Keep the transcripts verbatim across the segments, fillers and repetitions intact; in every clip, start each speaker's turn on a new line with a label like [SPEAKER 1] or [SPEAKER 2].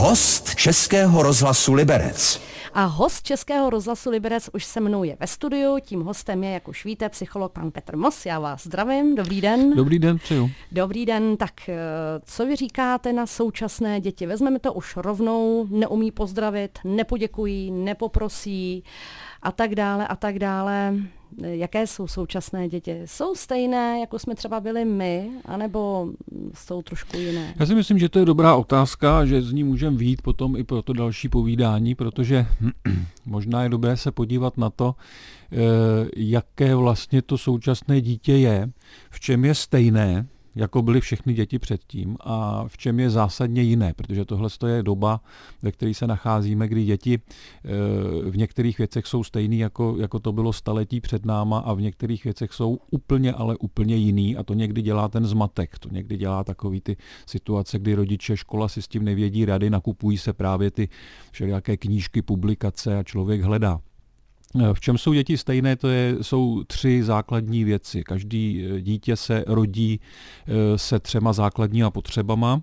[SPEAKER 1] Host Českého rozhlasu Liberec.
[SPEAKER 2] A host Českého rozhlasu Liberec už se mnou je ve studiu. Tím hostem je, jak už víte, psycholog pan Petr Moss. Já vás zdravím. Dobrý den.
[SPEAKER 3] Dobrý den, přeju.
[SPEAKER 2] Dobrý den. Tak co vy říkáte na současné děti? Vezmeme to už rovnou. Neumí pozdravit, nepoděkují, nepoprosí a tak dále a tak dále. Jaké jsou současné děti? Jsou stejné, jako jsme třeba byli my, anebo jsou trošku jiné?
[SPEAKER 3] Já si myslím, že to je dobrá otázka, že z ní můžeme vyjít potom i pro to další povídání, protože možná je dobré se podívat na to, jaké vlastně to současné dítě je, v čem je stejné, jako byly všechny děti předtím a v čem je zásadně jiné, protože tohle je doba, ve které se nacházíme, kdy děti v některých věcech jsou stejný, jako, jako to bylo staletí před náma a v některých věcech jsou úplně, ale úplně jiný a to někdy dělá ten zmatek, to někdy dělá takový ty situace, kdy rodiče, škola si s tím nevědí rady, nakupují se právě ty všelijaké knížky, publikace a člověk hledá. V čem jsou děti stejné, to je, jsou tři základní věci. Každý dítě se rodí se třema základníma potřebama.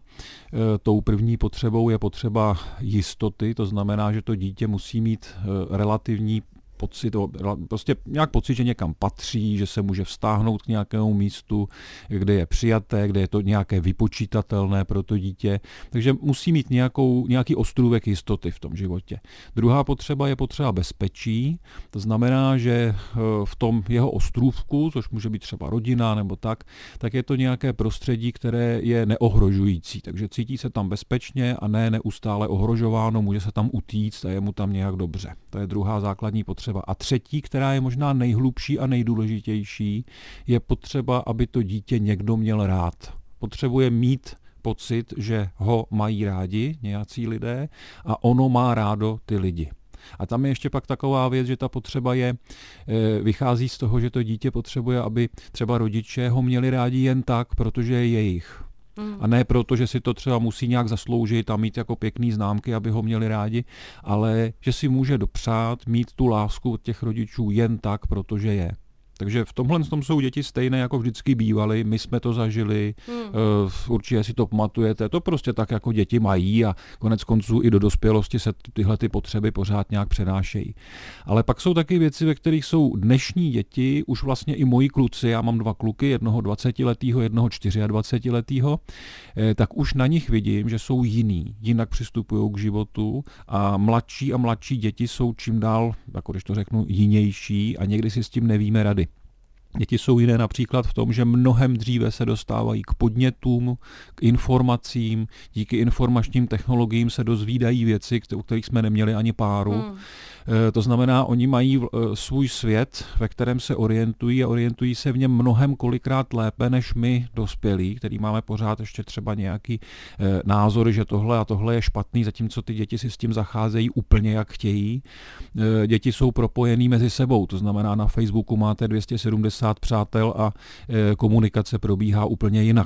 [SPEAKER 3] Tou první potřebou je potřeba jistoty, to znamená, že to dítě musí mít relativní pocit, prostě nějak pocit, že někam patří, že se může vztáhnout k nějakému místu, kde je přijaté, kde je to nějaké vypočítatelné pro to dítě. Takže musí mít nějakou, nějaký ostrůvek jistoty v tom životě. Druhá potřeba je potřeba bezpečí, to znamená, že v tom jeho ostrůvku, což může být třeba rodina nebo tak, tak je to nějaké prostředí, které je neohrožující. Takže cítí se tam bezpečně a ne neustále ohrožováno, může se tam utíct a je mu tam nějak dobře. To je druhá základní potřeba. A třetí, která je možná nejhlubší a nejdůležitější, je potřeba, aby to dítě někdo měl rád. Potřebuje mít pocit, že ho mají rádi nějací lidé a ono má rádo ty lidi. A tam je ještě pak taková věc, že ta potřeba je, vychází z toho, že to dítě potřebuje, aby třeba rodiče ho měli rádi jen tak, protože je jejich. A ne proto, že si to třeba musí nějak zasloužit a mít jako pěkný známky, aby ho měli rádi, ale že si může dopřát mít tu lásku od těch rodičů jen tak, protože je. Takže v tomhle tom jsou děti stejné, jako vždycky bývaly, my jsme to zažili, hmm. určitě si to pamatujete, to prostě tak, jako děti mají a konec konců i do dospělosti se tyhle ty potřeby pořád nějak přenášejí. Ale pak jsou taky věci, ve kterých jsou dnešní děti, už vlastně i moji kluci, já mám dva kluky, jednoho dvacetiletýho, jednoho dvacetičtyřletýho, tak už na nich vidím, že jsou jiný, jinak přistupují k životu a mladší a mladší děti jsou čím dál, jako když to řeknu, jinější a někdy si s tím nevíme rady. Děti jsou jiné například v tom, že mnohem dříve se dostávají k podnětům, k informacím, díky informačním technologiím se dozvídají věci, o kterých jsme neměli ani páru. Hmm. To znamená, oni mají svůj svět, ve kterém se orientují a orientují se v něm mnohem kolikrát lépe než my dospělí, který máme pořád ještě třeba nějaký názor, že tohle a tohle je špatný, zatímco ty děti si s tím zacházejí úplně jak chtějí. Děti jsou propojený mezi sebou, to znamená, na Facebooku máte dvě stě sedmdesát přátel a komunikace probíhá úplně jinak.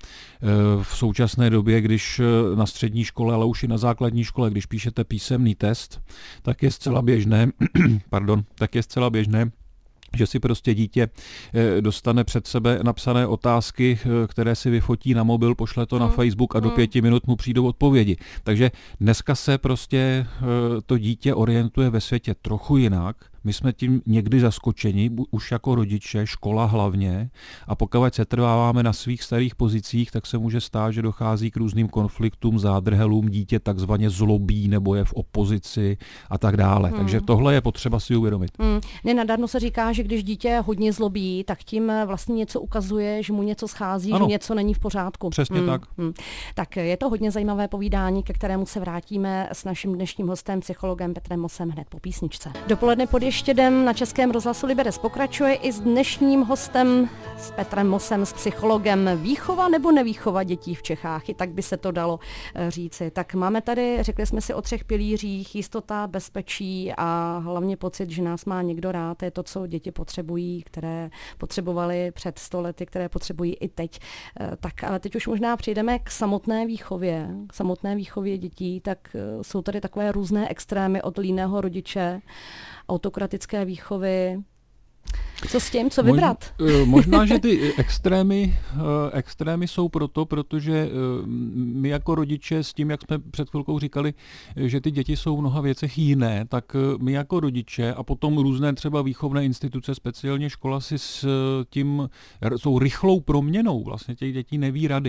[SPEAKER 3] V současné době, když na střední škole, ale už i na základní škole, když píšete písemný test, tak je zcela běžné, pardon, tak je zcela běžné, že si prostě dítě dostane před sebe napsané otázky, které si vyfotí na mobil, pošle to na Facebook a do pěti minut mu přijdou odpovědi. Takže dneska se prostě to dítě orientuje ve světě trochu jinak. My jsme tím někdy zaskočeni, už jako rodiče, škola hlavně, a pokud se trváváme na svých starých pozicích, tak se může stát, že dochází k různým konfliktům, zádrhelům, dítě takzvaně zlobí nebo je v opozici a tak dále. Hmm. Takže tohle je potřeba si uvědomit.
[SPEAKER 2] Hmm. Nenadarmo se říká, že když dítě hodně zlobí, tak tím vlastně něco ukazuje, že mu něco schází, ano. Že něco není v pořádku.
[SPEAKER 3] Přesně hmm. tak.
[SPEAKER 2] Hmm. Tak je to hodně zajímavé povídání, ke kterému se vrátíme s naším dnešním hostem, psychologem Petrem Mossem hned po písničce. Dopoledne pod ještě den na Českém rozhlasu Liberec pokračuje i s dnešním hostem, s Petrem Mossem, s psychologem. Výchova nebo nevýchova dětí v Čechách, i tak by se to dalo říci. Tak máme tady, řekli jsme si o třech pilířích, jistota, bezpečí a hlavně pocit, že nás má někdo rád. Je to, co děti potřebují, které potřebovali před sto lety, které potřebují i teď. Tak ale teď už možná přijdeme k samotné výchově, k samotné výchově dětí, tak jsou tady takové různé extrémy od líného rodiče, autokratické výchovy, Co s tím, co vybrat?
[SPEAKER 3] Možná, možná, že ty extrémy, extrémy jsou proto, protože my jako rodiče s tím, jak jsme před chvilkou říkali, že ty děti jsou v mnoha věcech jiné, tak my jako rodiče a potom různé třeba výchovné instituce, speciálně škola si s tím, jsou rychlou proměnou vlastně těch dětí neví rady.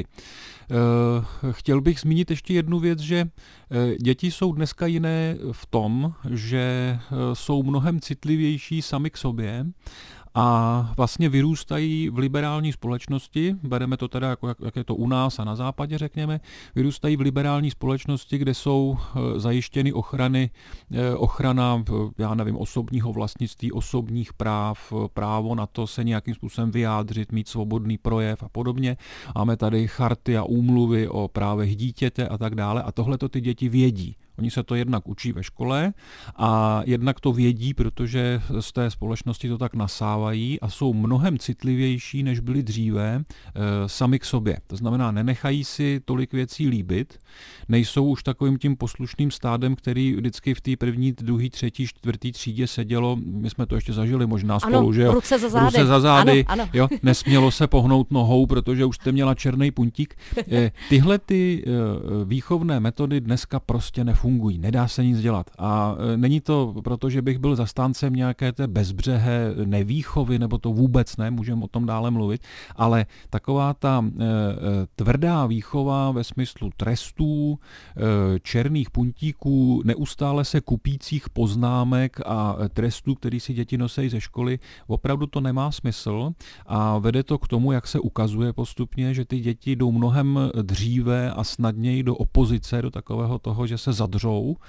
[SPEAKER 3] Chtěl bych zmínit ještě jednu věc, že děti jsou dneska jiné v tom, že jsou mnohem citlivější sami k sobě a vlastně vyrůstají v liberální společnosti, bereme to teda, jako, jak je to u nás a na západě, řekněme, vyrůstají v liberální společnosti, kde jsou zajištěny ochrany, ochrana, já nevím, osobního vlastnictví, osobních práv, právo na to se nějakým způsobem vyjádřit, mít svobodný projev a podobně. Máme tady charty a úmluvy o právech dítěte a tak dále a tohle to ty děti vědí. Oni se to jednak učí ve škole a jednak to vědí, protože z té společnosti to tak nasávají a jsou mnohem citlivější, než byli dříve, e, sami k sobě. To znamená, nenechají si tolik věcí líbit, nejsou už takovým tím poslušným stádem, který vždycky v té první, druhé, třetí, čtvrtý třídě sedělo, my jsme to ještě zažili možná spolu,
[SPEAKER 2] ano,
[SPEAKER 3] že jo?
[SPEAKER 2] Ruce za zády.
[SPEAKER 3] Ruce za zády,
[SPEAKER 2] ano, ano.
[SPEAKER 3] Jo? Nesmělo se pohnout nohou, protože už jste měla černý puntík. E, tyhle ty e, výchovné metody dneska prostě nefungují. Fungují, nedá se nic dělat. A není to proto, že bych byl zastáncem nějaké té bezbřehé nevýchovy, nebo to vůbec ne, můžeme o tom dále mluvit, ale taková ta e, tvrdá výchova ve smyslu trestů, e, černých puntíků, neustále se kupících poznámek a trestů, který si děti nosí ze školy, opravdu to nemá smysl a vede to k tomu, jak se ukazuje postupně, že ty děti jdou mnohem dříve a snadněji do opozice, do takového toho, že se zadržou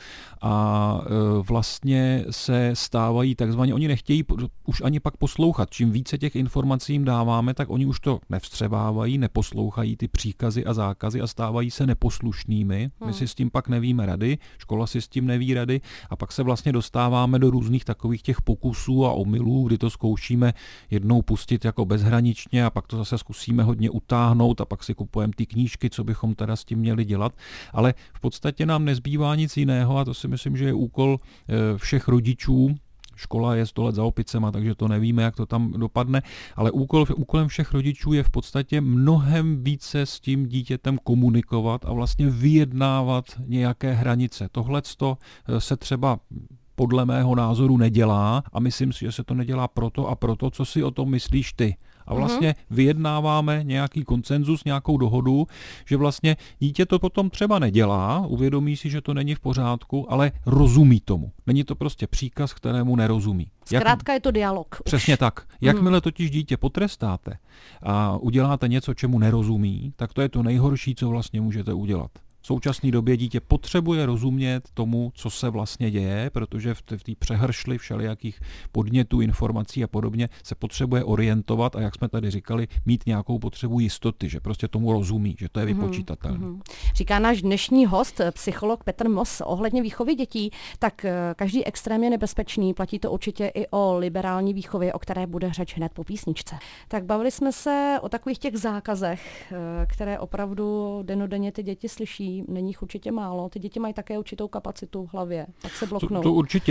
[SPEAKER 3] a vlastně se stávají takzvaně, oni nechtějí už ani pak poslouchat. Čím více těch informací jim dáváme, tak oni už to nevstřebávají, neposlouchají ty příkazy a zákazy a stávají se neposlušnými. My si s tím pak nevíme rady, škola si s tím neví rady a pak se vlastně dostáváme do různých takových těch pokusů a omylů, kdy to zkoušíme jednou pustit jako bezhraničně a pak to zase zkusíme hodně utáhnout a pak si kupujeme ty knížky, co bychom teda s tím měli dělat. Ale v podstatě nám nezbývá nic jiného a to si myslím, že je úkol všech rodičů. Škola je sto let za opicema, takže to nevíme, jak to tam dopadne, ale úkol, úkolem všech rodičů je v podstatě mnohem více s tím dítětem komunikovat a vlastně vyjednávat nějaké hranice. Tohleto se třeba podle mého názoru nedělá a myslím si, že se to nedělá proto a proto, co si o tom myslíš ty. A vlastně vyjednáváme nějaký konsenzus, nějakou dohodu, že vlastně dítě to potom třeba nedělá, uvědomí si, že to není v pořádku, ale rozumí tomu. Není to prostě příkaz, kterému nerozumí.
[SPEAKER 2] Zkrátka je to dialog.
[SPEAKER 3] Přesně už. Tak. Jakmile totiž dítě potrestáte a uděláte něco, čemu nerozumí, tak to je to nejhorší, co vlastně můžete udělat. V současné době dítě potřebuje rozumět tomu, co se vlastně děje, protože v té přehršli všelijakých podnětů, informací a podobně se potřebuje orientovat a jak jsme tady říkali, mít nějakou potřebu jistoty, že prostě tomu rozumí, že to je vypočítatelné. Mm-hmm.
[SPEAKER 2] Říká náš dnešní host, psycholog Petr Moss, ohledně výchovy dětí, tak každý extrém je nebezpečný, platí to určitě i o liberální výchově, o které bude řeč hned po písničce. Tak bavili jsme se o takových těch zákazech, které opravdu dennodenně ty děti slyší. Není jich určitě málo. Ty děti mají také určitou kapacitu v hlavě, tak se bloknou.
[SPEAKER 3] To, to určitě.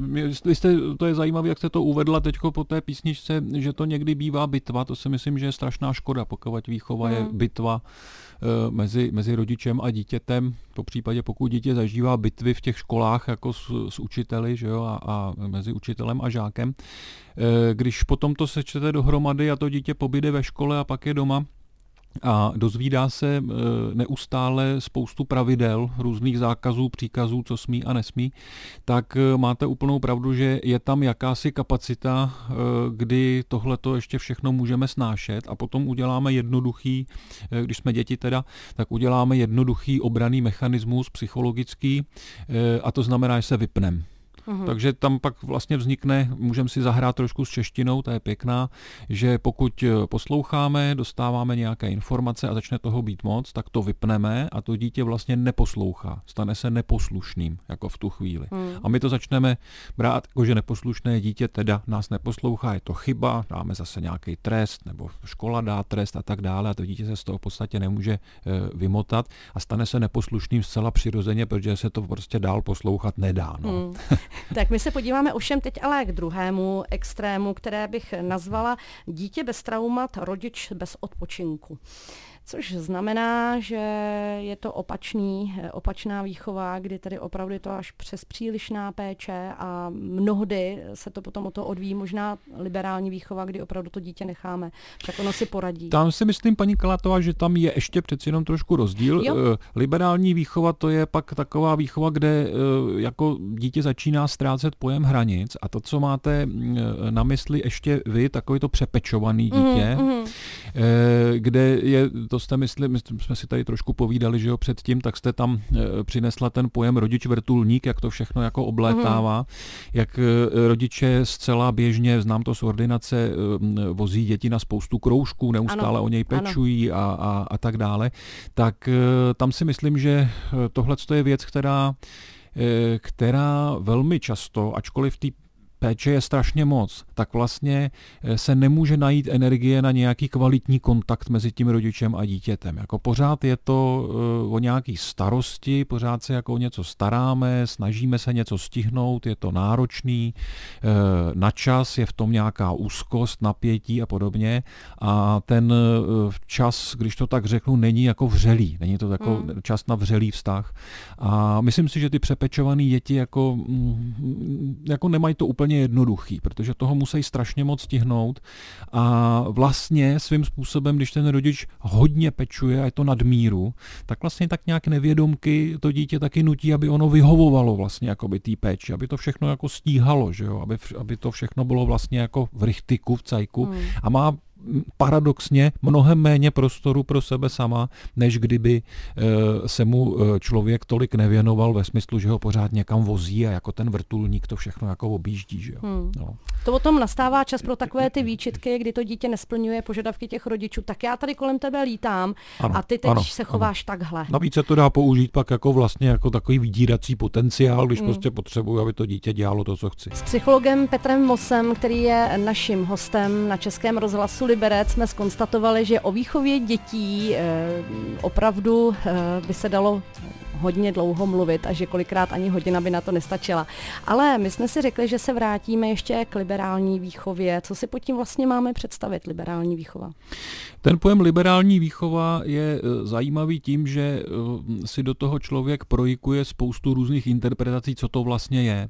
[SPEAKER 3] Vy jste, to je zajímavé, jak jste to uvedla teďko po té písničce, že to někdy bývá bitva. To si myslím, že je strašná škoda, pokud výchova hmm. je bitva uh, mezi, mezi rodičem a dítětem. Po případě, pokud dítě zažívá bitvy v těch školách jako s, s učiteli, že jo, a, a mezi učitelem a žákem. Uh, když potom to sečtete dohromady a to dítě pobyde ve škole a pak je doma, a dozvídá se neustále spoustu pravidel, různých zákazů, příkazů, co smí a nesmí, tak máte úplnou pravdu, že je tam jakási kapacita, kdy tohleto ještě všechno můžeme snášet a potom uděláme jednoduchý, když jsme děti teda, tak uděláme jednoduchý obranný mechanismus psychologický a to znamená, že se vypneme. Uhum. Takže tam pak vlastně vznikne, můžeme si zahrát trošku s češtinou, ta je pěkná, že pokud posloucháme, dostáváme nějaké informace a začne toho být moc, tak to vypneme a to dítě vlastně neposlouchá, stane se neposlušným, jako v tu chvíli. Uhum. A my to začneme brát, jako že neposlušné dítě teda nás neposlouchá, je to chyba, dáme zase nějaký trest, nebo škola dá trest a tak dále a to dítě se z toho v podstatě nemůže e, vymotat a stane se neposlušným zcela přirozeně, protože se to prostě dál poslouchat nedá. No. Hmm.
[SPEAKER 2] Tak my se podíváme ovšem teď ale k druhému extrému, které bych nazvala dítě bez traumat, rodič bez odpočinku. Což znamená, že je to opačný, opačná výchova, kdy tedy opravdu je to až přes přílišná péče a mnohdy se to potom o to odvíjí, možná liberální výchova, kdy opravdu to dítě necháme, však ono si poradí.
[SPEAKER 3] Tam si myslím, paní Kalátová, že tam je ještě přeci jenom trošku rozdíl. Jo. Liberální výchova to je pak taková výchova, kde jako dítě začíná ztrácet pojem hranic a to, co máte na mysli ještě vy, takový to přepečovaný dítě, mm, mm. kde je to jste mysli, my jsme si tady trošku povídali, že jo, předtím, tak jste tam e, přinesla ten pojem rodič vrtulník, jak to všechno jako oblétává, mm. jak e, rodiče zcela běžně, znám to z ordinace, e, vozí děti na spoustu kroužků, neustále ano, o něj pečují a, a, a tak dále, tak e, tam si myslím, že tohle je věc, která, e, která velmi často, ačkoliv ty péče je strašně moc, tak vlastně se nemůže najít energie na nějaký kvalitní kontakt mezi tím rodičem a dítětem. Jako pořád je to o nějaký starosti, pořád se jako o něco staráme, snažíme se něco stihnout, je to náročný, na čas, je v tom nějaká úzkost, napětí a podobně a ten čas, když to tak řeknu, není jako vřelý, není to jako hmm. čas na vřelý vztah a myslím si, že ty přepečované děti jako, jako nemají to úplně jednoduchý, protože toho musí strašně moc stihnout a vlastně svým způsobem, když ten rodič hodně pečuje a je to nadmíru, tak vlastně tak nějak nevědomky to dítě taky nutí, aby ono vyhovovalo vlastně jakoby té péči, aby to všechno jako stíhalo, že jo? Aby, aby to všechno bylo vlastně jako v rychtyku, v cajku hmm. a má paradoxně mnohem méně prostoru pro sebe sama, než kdyby e, se mu člověk tolik nevěnoval ve smyslu, že ho pořád někam vozí a jako ten vrtulník to všechno jako objíždí. Že jo? Hmm. No.
[SPEAKER 2] To o tom nastává čas pro takové ty výčitky, kdy to dítě nesplňuje požadavky těch rodičů. Tak já tady kolem tebe lítám
[SPEAKER 3] ano,
[SPEAKER 2] a ty teď
[SPEAKER 3] ano,
[SPEAKER 2] se chováš
[SPEAKER 3] ano.
[SPEAKER 2] takhle.
[SPEAKER 3] Navíc se to dá použít pak jako vlastně jako takový vydírací potenciál, když hmm. prostě potřebuji, aby to dítě dělalo to, co chci.
[SPEAKER 2] S psychologem Petrem Mosem, který je naším hostem na Českém rozhlasu Liberec, jsme zkonstatovali, že o výchově dětí eh, opravdu eh, by se dalo hodně dlouho mluvit a že kolikrát ani hodina by na to nestačila. Ale my jsme si řekli, že se vrátíme ještě k liberální výchově. Co si pod tím vlastně máme představit, liberální výchova?
[SPEAKER 3] Ten pojem liberální výchova je zajímavý tím, že si do toho člověk projikuje spoustu různých interpretací, co to vlastně je.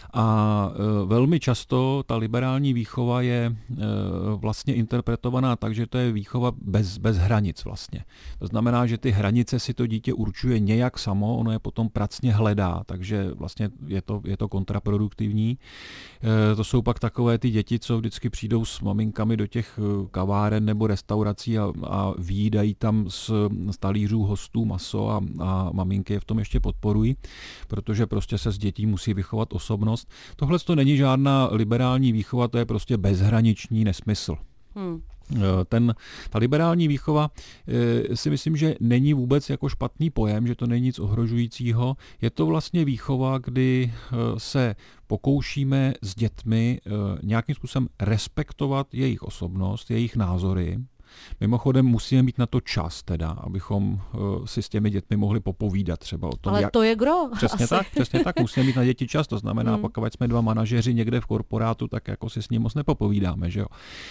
[SPEAKER 3] A velmi často ta liberální výchova je vlastně interpretovaná tak, že to je výchova bez, bez hranic vlastně. To znamená, že ty hranice si to dítě určuje nějak samo, ono je potom pracně hledá, takže vlastně je to, je to kontraproduktivní. To jsou pak takové ty děti, co vždycky přijdou s maminkami do těch kaváren nebo restaurací a, a výjídají tam z, z talířů hostů maso a, a maminky je v tom ještě podporují, protože prostě se z dětí musí vychovat osobnost. Tohle to není žádná liberální výchova, to je prostě bezhraniční nesmysl. Hmm. Ten, ta liberální výchova si myslím, že není vůbec jako špatný pojem, že to není nic ohrožujícího. Je to vlastně výchova, kdy se pokoušíme s dětmi nějakým způsobem respektovat jejich osobnost, jejich názory. Mimochodem musíme mít na to čas teda, abychom uh, si s těmi dětmi mohli popovídat třeba o tom.
[SPEAKER 2] Ale
[SPEAKER 3] jak...
[SPEAKER 2] to je gro.
[SPEAKER 3] Přesně
[SPEAKER 2] asi.
[SPEAKER 3] tak, přesně tak, musíme mít na děti čas, to znamená,
[SPEAKER 2] hmm.
[SPEAKER 3] pak ať jsme dva manažeři někde v korporátu, tak jako si s ním moc nepopovídáme, že jo.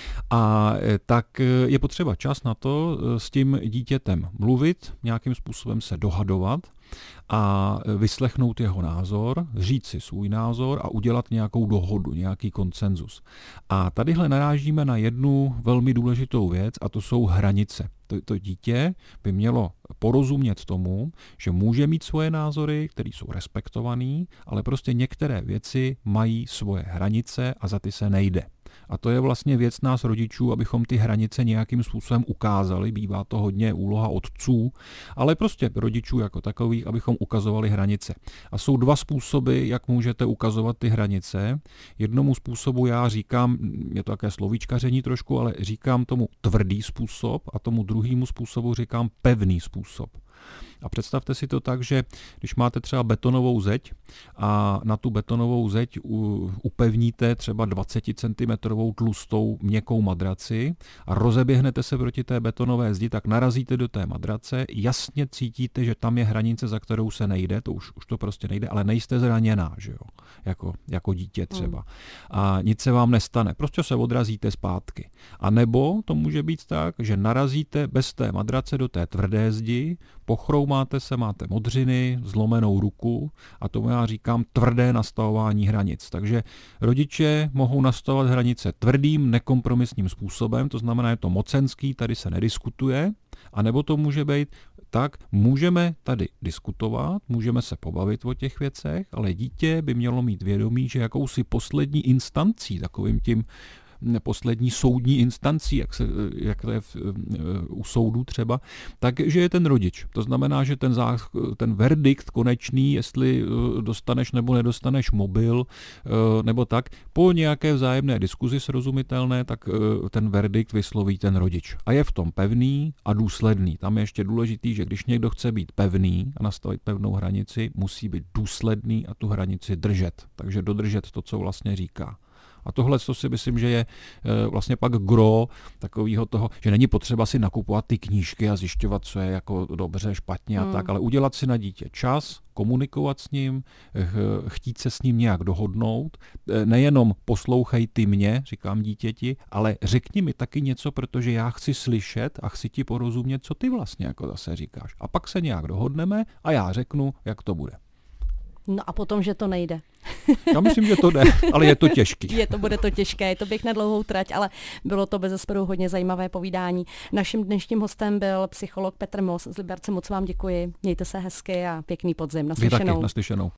[SPEAKER 3] A tak je potřeba čas na to s tím dítětem mluvit, nějakým způsobem se dohadovat a vyslechnout jeho názor, říct si svůj názor a udělat nějakou dohodu, nějaký konsenzus. A tadyhle narážíme na jednu velmi důležitou věc a to jsou hranice. To, to dítě by mělo porozumět tomu, že může mít svoje názory, které jsou respektované, ale prostě některé věci mají svoje hranice a za ty se nejde. A to je vlastně věc nás rodičů, abychom ty hranice nějakým způsobem ukázali. Bývá to hodně úloha otců, ale prostě rodičů jako takových, abychom ukazovali hranice. A jsou dva způsoby, jak můžete ukazovat ty hranice. Jednomu způsobu já říkám, je to také slovíčkaření trošku, ale říkám tomu tvrdý způsob a tomu druhému způsobu říkám pevný způsob. A představte si to tak, že když máte třeba betonovou zeď a na tu betonovou zeď upevníte třeba dvacet centimetrů tlustou měkkou madraci a rozeběhnete se proti té betonové zdi, tak narazíte do té madrace, jasně cítíte, že tam je hranice, za kterou se nejde, to už, už to prostě nejde, ale nejste zraněná, že jo, jako, jako dítě třeba. Mm. A nic se vám nestane, prostě se odrazíte zpátky. A nebo to může být tak, že narazíte bez té madrace do té tvrdé zdi, pochroumáte se, máte modřiny, zlomenou ruku a tomu já říkám tvrdé nastavování hranic. Takže rodiče mohou nastavovat hranice tvrdým, nekompromisním způsobem, to znamená, je to mocenský, tady se nediskutuje, a nebo to může být tak, můžeme tady diskutovat, můžeme se pobavit o těch věcech, ale dítě by mělo mít vědomí, že jakousi poslední instancí, takovým tím poslední soudní instancí, jak, se, jak to je v, u soudu třeba, takže je ten rodič. To znamená, že ten, zá, ten verdikt konečný, jestli dostaneš nebo nedostaneš mobil, nebo tak, po nějaké vzájemné diskuzi srozumitelné, tak ten verdikt vysloví ten rodič. A je v tom pevný a důsledný. Tam je ještě důležitý, že když někdo chce být pevný a nastavit pevnou hranici, musí být důsledný a tu hranici držet. Takže dodržet to, co vlastně říká. A tohle to si myslím, že je vlastně pak gro takového toho, že není potřeba si nakupovat ty knížky a zjišťovat, co je jako dobře, špatně a hmm. tak, ale udělat si na dítě čas, komunikovat s ním, chtít se s ním nějak dohodnout. Nejenom poslouchej ty mě, říkám dítěti, ale řekni mi taky něco, protože já chci slyšet a chci ti porozumět, co ty vlastně jako zase říkáš. A pak se nějak dohodneme a já řeknu, jak to bude.
[SPEAKER 2] No a potom, že to nejde.
[SPEAKER 3] Já myslím, že to jde, ale je to těžký.
[SPEAKER 2] Je to, bude to těžké, je to běh na dlouhou trať, ale bylo to bezesporu hodně zajímavé povídání. Naším dnešním hostem byl psycholog Petr Moos z Liberce. Moc vám děkuji, mějte se hezky a pěkný podzim. Naslyšenou.
[SPEAKER 3] Vy taky, naslyšenou.